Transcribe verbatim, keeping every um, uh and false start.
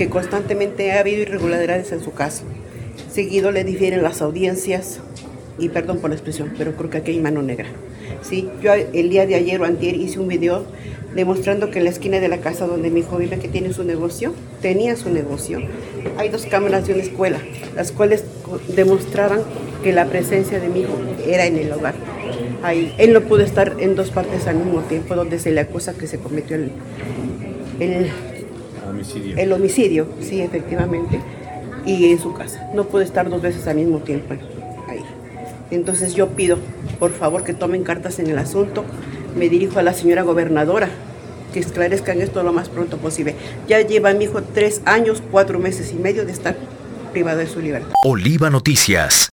que constantemente ha habido irregularidades en su caso. Seguido le difieren las audiencias, y perdón por la expresión, pero creo que aquí hay mano negra. Sí, yo el día de ayer o antier hice un video demostrando que en la esquina de la casa donde mi hijo vive, que tiene su negocio, tenía su negocio, hay dos cámaras de una escuela, las cuales demostraban que la presencia de mi hijo era en el hogar. Ahí, él no pudo estar en dos partes al mismo tiempo, donde se le acusa que se cometió el, el, homicidio. el homicidio, sí, efectivamente, y en su casa. No pudo estar dos veces al mismo tiempo ahí. Entonces yo pido, por favor, que tomen cartas en el asunto. Me dirijo a la señora gobernadora, que esclarezcan esto lo más pronto posible. Ya lleva mi hijo tres años, cuatro meses y medio de estar privado de su libertad. Oliva Noticias.